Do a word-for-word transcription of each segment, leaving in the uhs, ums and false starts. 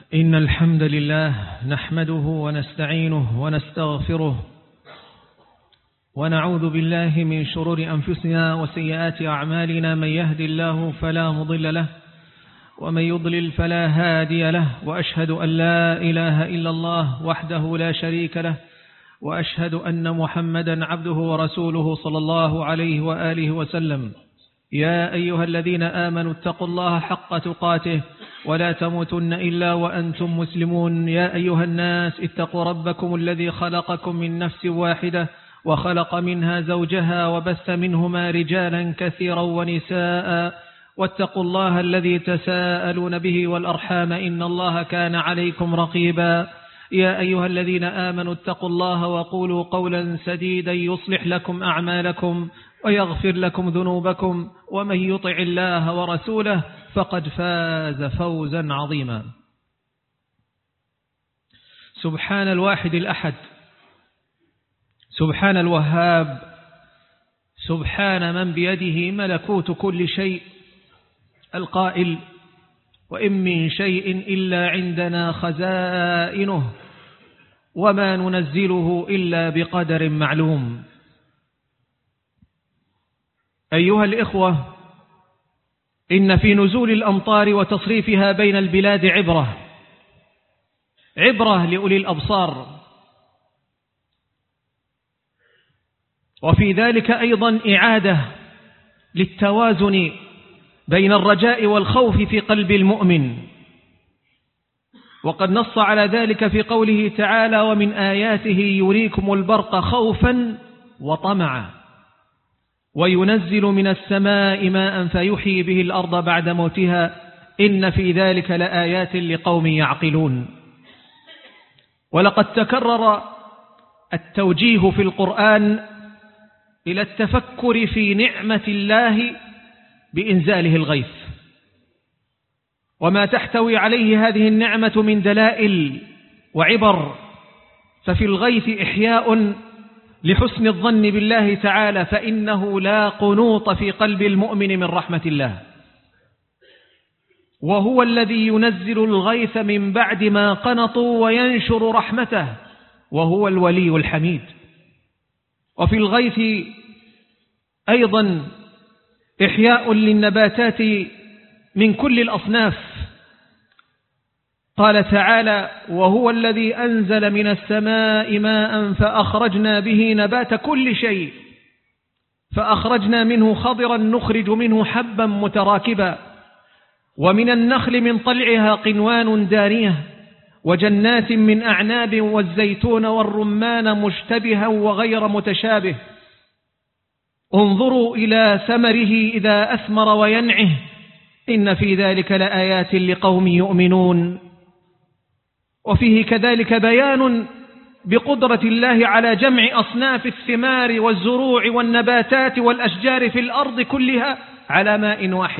إن الحمد لله نحمده ونستعينه ونستغفره ونعوذ بالله من شرور أنفسنا وسيئات أعمالنا. من يهد الله فلا مضل له ومن يضلل فلا هادي له، وأشهد أن لا إله إلا الله وحده لا شريك له، وأشهد أن محمدا عبده ورسوله صلى الله عليه وآله وسلم. يا أيها الذين آمنوا اتقوا الله حق تقاته ولا تموتن إلا وأنتم مسلمون. يا أيها الناس اتقوا ربكم الذي خلقكم من نفس واحدة وخلق منها زوجها وبث منهما رجالا كثيرا ونساء، واتقوا الله الذي تساءلون به والأرحام إن الله كان عليكم رقيبا. يا أيها الذين آمنوا اتقوا الله وقولوا قولا سديدا يصلح لكم أعمالكم ويغفر لكم ذنوبكم، ومن يطع الله ورسوله فقد فاز فوزا عظيما. سبحان الواحد الأحد، سبحان الوهاب، سبحان من بيده ملكوت كل شيء، القائل: وإن من شيء إلا عندنا خزائنه وما ننزله إلا بقدر معلوم. أيها الإخوة، إن في نزول الأمطار وتصريفها بين البلاد عبرة عبرة لأولي الأبصار، وفي ذلك أيضا إعادة للتوازن بين الرجاء والخوف في قلب المؤمن، وقد نص على ذلك في قوله تعالى: ومن آياته يريكم البرق خوفا وطمعا وينزل من السماء ماء فيحيي به الأرض بعد موتها إن في ذلك لآيات لقوم يعقلون. ولقد تكرر التوجيه في القرآن إلى التفكر في نعمة الله بإنزاله الغيث وما تحتوي عليه هذه النعمة من دلائل وعبر. ففي الغيث إحياء لحسن الظن بالله تعالى، فإنه لا قنوط في قلب المؤمن من رحمة الله، وهو الذي ينزل الغيث من بعد ما قنطوا وينشر رحمته، وهو الولي الحميد. وفي الغيث أيضا إحياء للنباتات من كل الأصناف. قال تعالى: وهو الذي أنزل من السماء ماء فأخرجنا به نبات كل شيء فأخرجنا منه خضرا نخرج منه حبا متراكبا ومن النخل من طلعها قنوان دانية وجنات من أعناب والزيتون والرمان مشتبها وغير متشابه انظروا إلى ثمره إذا أثمر وينعه إن في ذلك لآيات لقوم يؤمنون. وفيه كذلك بيان بقدرة الله على جمع أصناف الثمار والزروع والنباتات والأشجار في الأرض كلها على ماء واحد،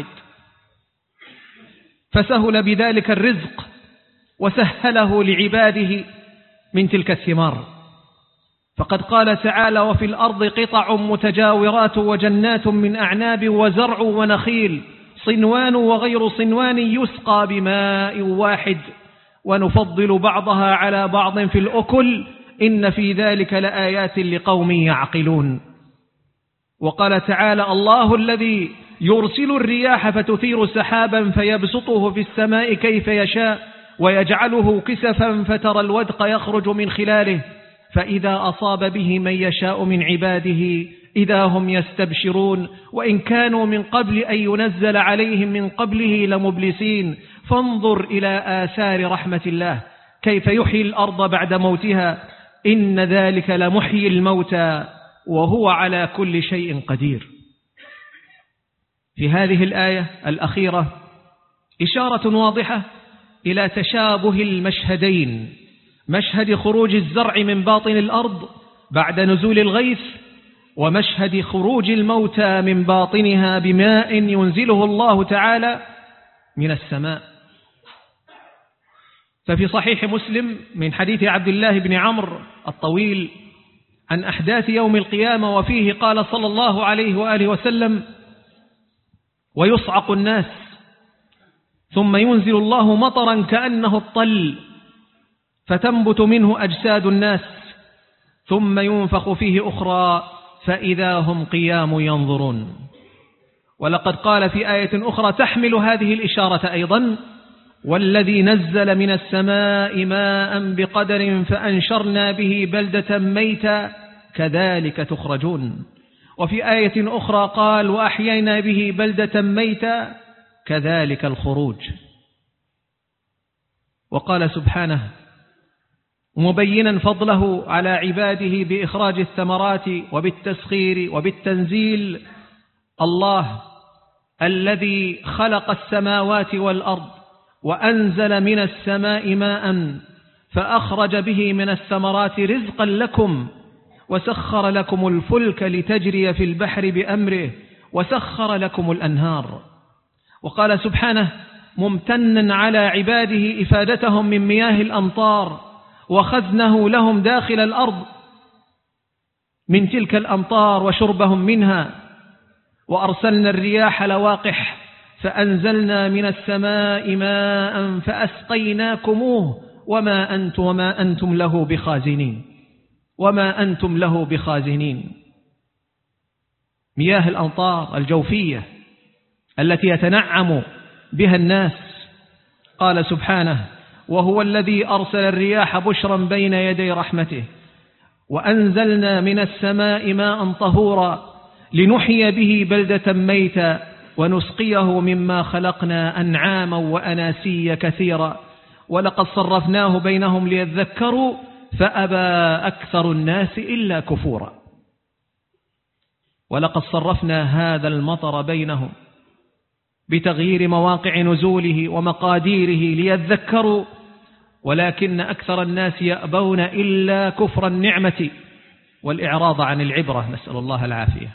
فسهل بذلك الرزق وسهله لعباده من تلك الثمار. فقد قال تعالى: وفي الأرض قطع متجاورات وجنات من أعناب وزرع ونخيل صنوان وغير صنوان يسقى بماء واحد ونفضل بعضها على بعض في الأكل إن في ذلك لآيات لقوم يعقلون. وقال تعالى: الله الذي يرسل الرياح فتثير سحابا فيبسطه في السماء كيف يشاء ويجعله كسفا فترى الودق يخرج من خلاله فإذا أصاب به من يشاء من عباده إذا هم يستبشرون وإن كانوا من قبل أن ينزل عليهم من قبله لمبلسين فانظر إلى آثار رحمة الله كيف يحيي الأرض بعد موتها إن ذلك لمحيي الموتى وهو على كل شيء قدير. في هذه الآية الأخيرة إشارة واضحة إلى تشابه المشهدين، مشهد خروج الزرع من باطن الأرض بعد نزول الغيث ومشهد خروج الموتى من باطنها بماء ينزله الله تعالى من السماء. ففي صحيح مسلم من حديث عبد الله بن عمرو الطويل عن أحداث يوم القيامة، وفيه قال صلى الله عليه وآله وسلم: ويصعق الناس ثم ينزل الله مطرا كأنه الطل فتنبت منه أجساد الناس ثم ينفخ فيه أخرى فإذا هم قيام ينظرون. ولقد قال في آية أخرى تحمل هذه الإشارة أيضا: والذي نزل من السماء ماء بقدر فأنشرنا به بلدة ميتا كذلك تخرجون. وفي آية أخرى قال: وأحيينا به بلدة ميتا كذلك الخروج. وقال سبحانه مبينا فضله على عباده بإخراج الثمرات وبالتسخير وبالتنزيل: الله الذي خلق السماوات والأرض وأنزل من السماء ماء فأخرج به من الثمرات رزقا لكم وسخر لكم الفلك لتجري في البحر بأمره وسخر لكم الأنهار. وقال سبحانه ممتنا على عباده إفادتهم من مياه الأمطار وخزنه لهم داخل الأرض من تلك الأمطار وشربهم منها، وأرسلنا الرياح لواقح فأنزلنا من السماء ماء فأسقيناكموه وما أنتم, وما أنتم له بخازنين وما أنتم له بخازنين. مياه الأمطار الجوفية التي يتنعم بها الناس. قال سبحانه وهو الذي أرسل الرياح بشرا بين يدي رحمته وأنزلنا من السماء ماء طهورا لنحيي به بلدة ميتا ونسقيه مما خلقنا أنعاما وأناسيا كثيرا ولقد صرفناه بينهم ليذكروا فأبى أكثر الناس إلا كفورا. ولقد صرفنا هذا المطر بينهم بتغيير مواقع نزوله ومقاديره ليذكروا ولكن أكثر الناس يأبون إلا كفر النعمة والإعراض عن العبرة، نسأل الله العافية.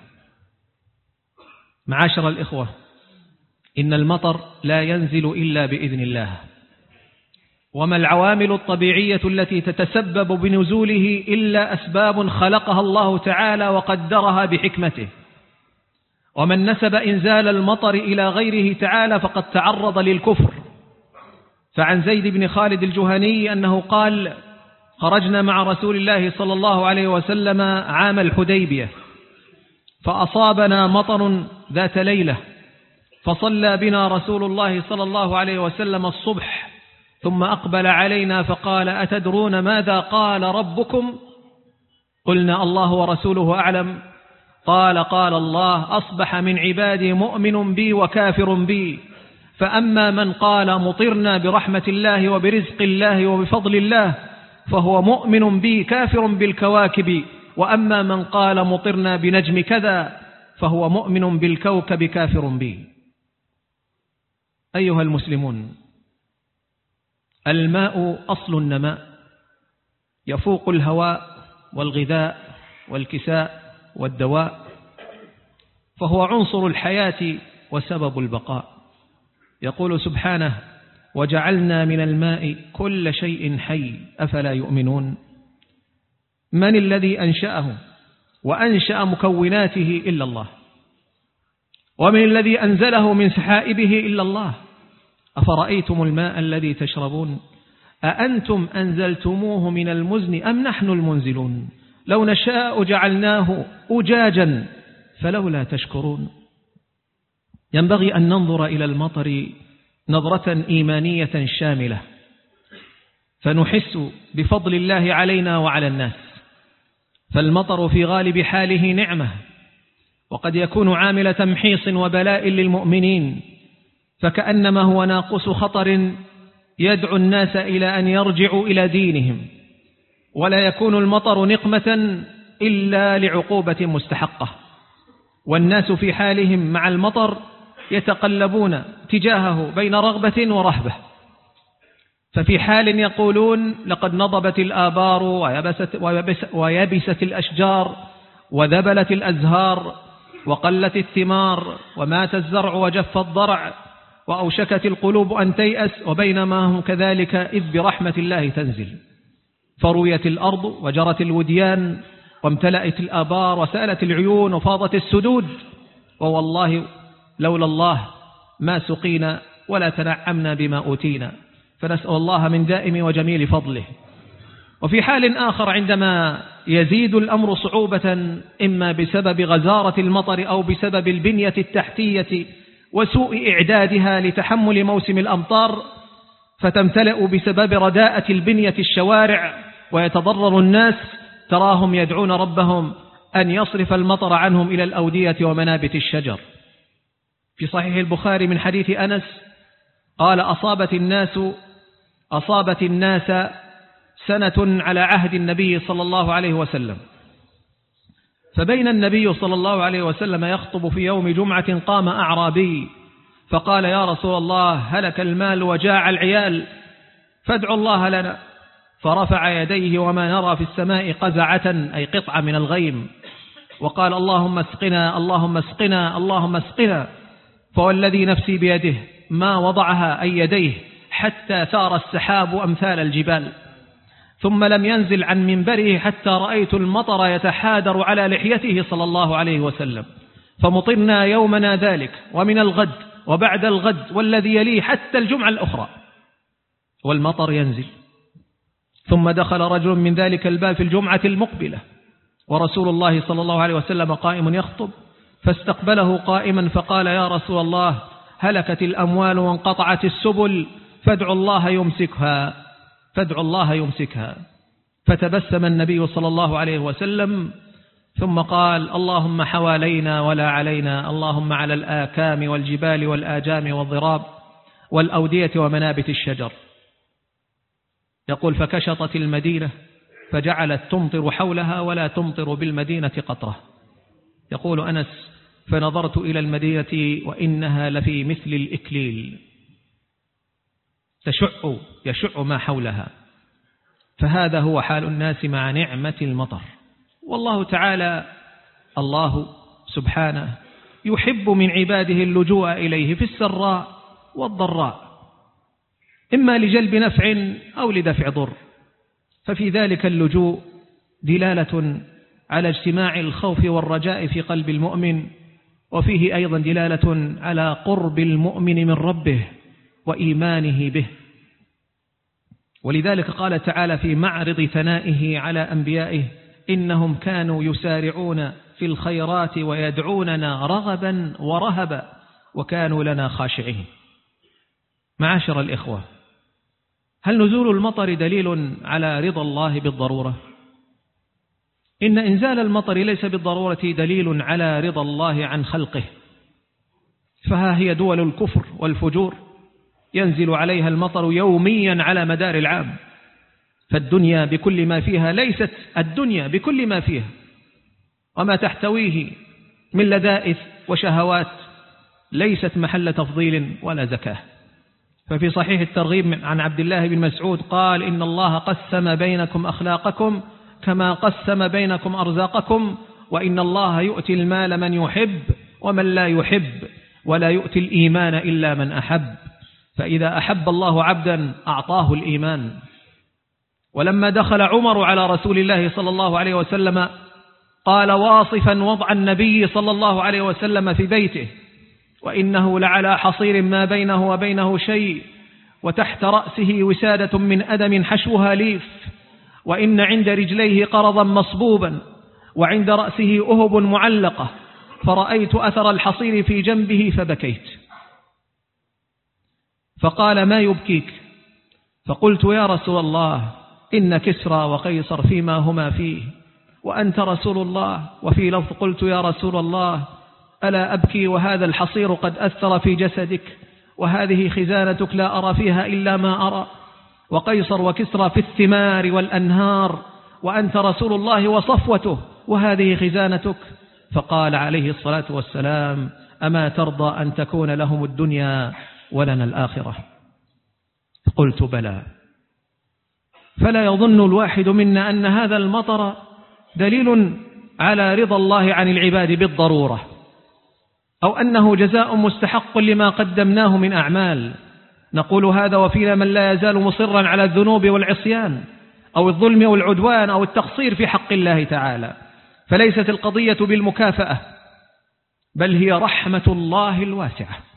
معاشر الإخوة، إن المطر لا ينزل إلا بإذن الله، وما العوامل الطبيعية التي تتسبب بنزوله إلا أسباب خلقها الله تعالى وقدرها بحكمته. ومن نسب إنزال المطر إلى غيره تعالى فقد تعرض للكفر. فعن زيد بن خالد الجهني أنه قال خرجنا مع رسول الله صلى الله عليه وسلم عام الحديبية فأصابنا مطر ذات ليلة فصلى بنا رسول الله صلى الله عليه وسلم الصبح ثم أقبل علينا فقال أتدرون ماذا قال ربكم؟ قلنا الله ورسوله أعلم. قال قال الله أصبح من عبادي مؤمن بي وكافر بي، فأما من قال مطرنا برحمة الله وبرزق الله وبفضل الله فهو مؤمن بي كافر بالكواكب، وأما من قال مطرنا بنجم كذا فهو مؤمن بالكوكب كافر بي. أيها المسلمون، الماء أصل النماء يفوق الهواء والغذاء والكساء والدواء، فهو عنصر الحياة وسبب البقاء. يقول سبحانه وجعلنا من الماء كل شيء حي أفلا يؤمنون. من الذي أنشأه وأنشأ مكوناته إلا الله؟ ومن الذي أنزله من سحائبه إلا الله؟ أفرأيتم الماء الذي تشربون أأنتم أنزلتموه من المزن أم نحن المنزلون لو نشاء جعلناه أجاجا فلولا تشكرون. ينبغي أن ننظر إلى المطر نظرة إيمانية شاملة فنحس بفضل الله علينا وعلى الناس. فالمطر في غالب حاله نعمة، وقد يكون عامل تمحيص وبلاء للمؤمنين، فكأنما هو ناقص خطر يدعو الناس إلى أن يرجعوا إلى دينهم. ولا يكون المطر نقمة إلا لعقوبة مستحقة، والناس في حالهم مع المطر يتقلبون تجاهه بين رغبة ورهبة. ففي حال يقولون لقد نضبت الآبار ويبست, ويبس ويبست الأشجار وذبلت الأزهار وقلت الثمار ومات الزرع وجف الضرع وأوشكت القلوب أن تيأس، وبينما هم كذلك إذ برحمة الله تنزل فرويت الأرض وجرت الوديان وامتلأت الآبار وسالت العيون وفاضت السدود، ووالله لولا الله ما سقينا ولا تنعمنا بما أوتينا، فنسأل الله من دائم وجميل فضله. وفي حال آخر عندما يزيد الأمر صعوبة إما بسبب غزارة المطر أو بسبب البنية التحتية وسوء إعدادها لتحمل موسم الأمطار، فتمتلئ بسبب رداءة البنية الشوارع ويتضرر الناس، تراهم يدعون ربهم أن يصرف المطر عنهم إلى الأودية ومنابت الشجر. في صحيح البخاري من حديث أنس قال: أصابت الناس أصابت الناس سنة على عهد النبي صلى الله عليه وسلم، فبين النبي صلى الله عليه وسلم يخطب في يوم جمعة قام أعرابي فقال: يا رسول الله، هلك المال وجاع العيال فادعوا الله لنا. فرفع يديه وما نرى في السماء قزعة أي قطعة من الغيم، وقال: اللهم اسقنا اللهم اسقنا اللهم اسقنا. فوالذي نفسي بيده ما وضعها أي يديه حتى ثار السحاب أمثال الجبال، ثم لم ينزل عن منبره حتى رأيت المطر يتحادر على لحيته صلى الله عليه وسلم. فمطرنا يومنا ذلك ومن الغد وبعد الغد والذي يليه حتى الجمعة الأخرى والمطر ينزل. ثم دخل رجل من ذلك الباب في الجمعة المقبلة ورسول الله صلى الله عليه وسلم قائم يخطب، فاستقبله قائما فقال: يا رسول الله، هلكت الأموال وانقطعت السبل فادعوا الله يمسكها فادعوا الله يمسكها. فتبسم النبي صلى الله عليه وسلم ثم قال: اللهم حوالينا ولا علينا، اللهم على الآكام والجبال والآجام والضراب والأودية ومنابت الشجر. يقول: فكشطت المدينة فجعلت تمطر حولها ولا تمطر بالمدينة قطرة. يقول أنس: فنظرت إلى المدينة وإنها لفي مثل الإكليل، تشع يشع ما حولها. فهذا هو حال الناس مع نعمة المطر. والله تعالى الله سبحانه يحب من عباده اللجوء إليه في السراء والضراء، إما لجلب نفع أو لدفع ضر، ففي ذلك اللجوء دلالة على اجتماع الخوف والرجاء في قلب المؤمن، وفيه أيضا دلالة على قرب المؤمن من ربه وإيمانه به. ولذلك قال تعالى في معرض ثنائه على أنبيائه: إنهم كانوا يسارعون في الخيرات ويدعوننا رغبا ورهبا وكانوا لنا خاشعين. معاشر الإخوة، هل نزول المطر دليل على رضا الله بالضرورة؟ إن إنزال المطر ليس بالضرورة دليل على رضا الله عن خلقه، فها هي دول الكفر والفجور ينزل عليها المطر يوميا على مدار العام، فالدنيا بكل ما فيها ليست الدنيا بكل ما فيها وما تحتويه من لذائذ وشهوات ليست محل تفضيل ولا زكاة. ففي صحيح الترغيب عن عبد الله بن مسعود قال: إن الله قسم بينكم أخلاقكم كما قسم بينكم أرزاقكم، وإن الله يؤتي المال من يحب ومن لا يحب، ولا يؤتي الإيمان إلا من أحب. فإذا أحب الله عبدا أعطاه الإيمان. ولما دخل عمر على رسول الله صلى الله عليه وسلم قال واصفا وضع النبي صلى الله عليه وسلم في بيته: وإنه لعلى حصير ما بينه وبينه شيء، وتحت رأسه وسادة من أدم حشوها ليف، وإن عند رجليه قرضا مصبوبا، وعند رأسه أهب معلقة، فرأيت أثر الحصير في جنبه فبكيت. فقال: ما يبكيك؟ فقلت: يا رسول الله، إن كسرى وقيصر فيما هما فيه، وأنت رسول الله. وفي لفظ قلت: يا رسول الله، ألا أبكي وهذا الحصير قد أثر في جسدك، وهذه خزانتك لا أرى فيها إلا ما أرى، وقيصر وكسرى في الثمار والأنهار، وأنت رسول الله وصفوته، وهذه خزانتك. فقال عليه الصلاة والسلام: أما ترضى أن تكون لهم الدنيا ولنا الآخرة؟ قلت: بلى. فلا يظن الواحد منا أن هذا المطر دليل على رضا الله عن العباد بالضرورة، أو أنه جزاء مستحق لما قدمناه من أعمال. نقول هذا وفينا من لا يزال مصرا على الذنوب والعصيان أو الظلم والعدوان أو التقصير في حق الله تعالى. فليست القضية بالمكافأة، بل هي رحمة الله الواسعة.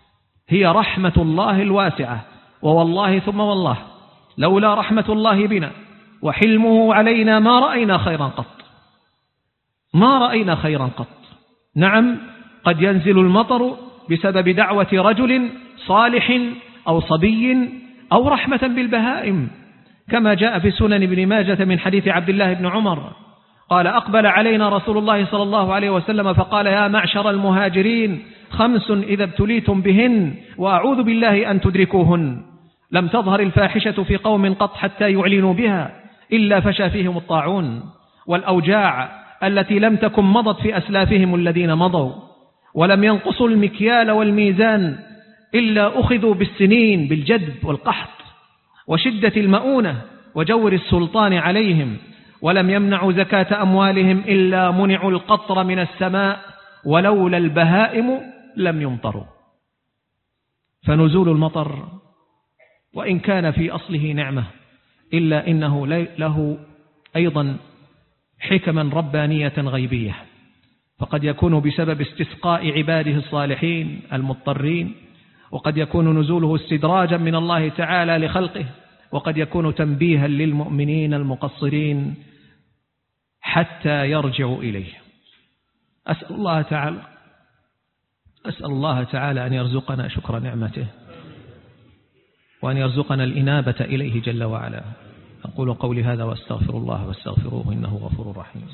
هي رحمة الله الواسعة. ووالله ثم والله لولا رحمة الله بنا وحلمه علينا ما رأينا خيرا قط، ما رأينا خيرا قط. نعم، قد ينزل المطر بسبب دعوة رجل صالح أو صبي أو رحمة بالبهائم، كما جاء في سنن ابن ماجة من حديث عبد الله بن عمر قال: أقبل علينا رسول الله صلى الله عليه وسلم فقال: يا معشر المهاجرين، خمس إذا ابتليتم بهن وأعوذ بالله أن تدركوهن. لم تظهر الفاحشة في قوم قط حتى يعلنوا بها إلا فشى فيهم الطاعون والأوجاع التي لم تكن مضت في أسلافهم الذين مضوا، ولم ينقصوا المكيال والميزان إلا أخذوا بالسنين بالجدب والقحط وشدة المؤونة وجور السلطان عليهم، ولم يمنعوا زكاة أموالهم إلا منعوا القطر من السماء، ولولا البهائم لم يمطروا. فنزول المطر وإن كان في أصله نعمة إلا إنه له أيضا حكما ربانية غيبية، فقد يكون بسبب استسقاء عباده الصالحين المضطرين، وقد يكون نزوله استدراجا من الله تعالى لخلقه، وقد يكون تنبيها للمؤمنين المقصرين حتى يرجعوا إليه. أسأل الله تعالى أسأل الله تعالى أن يرزقنا شكر نعمته، وأن يرزقنا الإنابة إليه جل وعلا. أقول قولي هذا وأستغفر الله واستغفروه إنه غفور رحيم.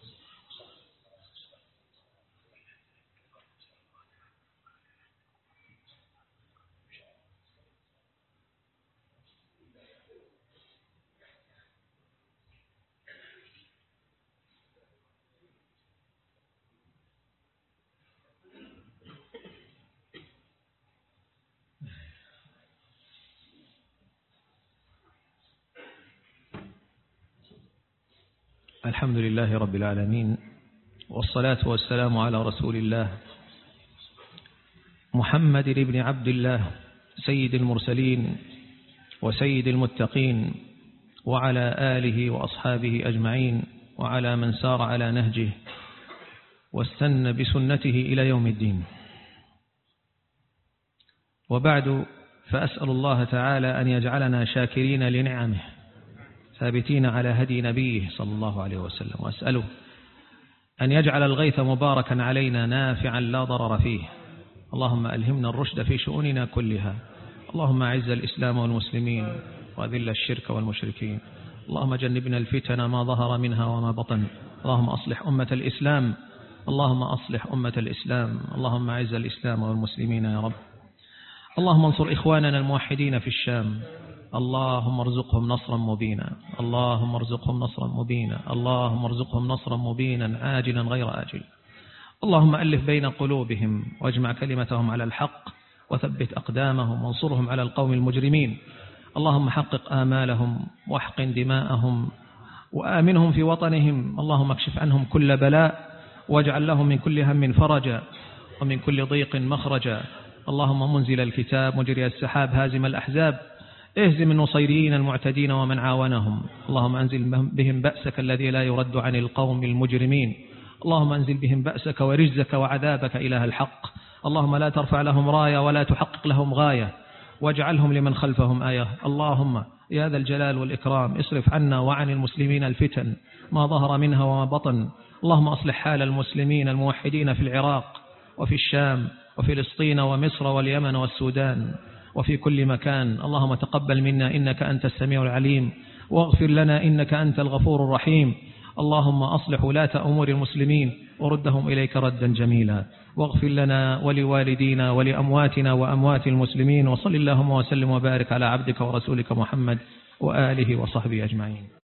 الحمد لله رب العالمين، والصلاة والسلام على رسول الله محمد بن عبد الله سيد المرسلين وسيد المتقين، وعلى آله وأصحابه أجمعين، وعلى من سار على نهجه واستنى بسنته إلى يوم الدين. وبعد، فأسأل الله تعالى أن يجعلنا شاكرين لنعمه ثابتين على هدي نبيه صلى الله عليه وسلم، وأسأله أن يجعل الغيث مباركا علينا نافعا لا ضرر فيه. اللهم ألهمنا الرشد في شؤوننا كلها. اللهم أعز الإسلام والمسلمين وأذل الشرك والمشركين. اللهم جنبنا الفتن ما ظهر منها وما بطن. اللهم أصلح أمة الإسلام اللهم أصلح أمة الإسلام اللهم أعز الإسلام والمسلمين يا رب. اللهم انصر إخواننا الموحدين في الشام، اللهم ارزقهم نصرا مبينا اللهم ارزقهم نصرا مبينا اللهم ارزقهم نصرا مبينا عاجلا غير آجل. اللهم ألف بين قلوبهم واجمع كلمتهم على الحق، وثبت أقدامهم وانصرهم على القوم المجرمين. اللهم حقق آمالهم واحقن دماءهم وآمنهم في وطنهم. اللهم اكشف عنهم كل بلاء، واجعل لهم من كل هم فرجا ومن كل ضيق مخرجا. اللهم منزل الكتاب مجري السحاب هازم الأحزاب، اهزم النصيريين المعتدين ومن عاونهم. اللهم أنزل بهم بأسك الذي لا يرد عن القوم المجرمين. اللهم أنزل بهم بأسك ورجزك وعذابك إله الحق. اللهم لا ترفع لهم راية ولا تحقق لهم غاية، واجعلهم لمن خلفهم آية. اللهم يا ذا الجلال والإكرام اصرف عنا وعن المسلمين الفتن ما ظهر منها وما بطن. اللهم أصلح حال المسلمين الموحدين في العراق وفي الشام وفلسطين ومصر واليمن والسودان وفي كل مكان. اللهم تقبل منا إنك أنت السميع العليم، واغفر لنا إنك أنت الغفور الرحيم. اللهم أصلح ولاة أمور المسلمين وردهم إليك ردا جميلا، واغفر لنا ولوالدينا ولأمواتنا وأموات المسلمين. وصل اللهم وسلم وبارك على عبدك ورسولك محمد وآله وصحبه أجمعين.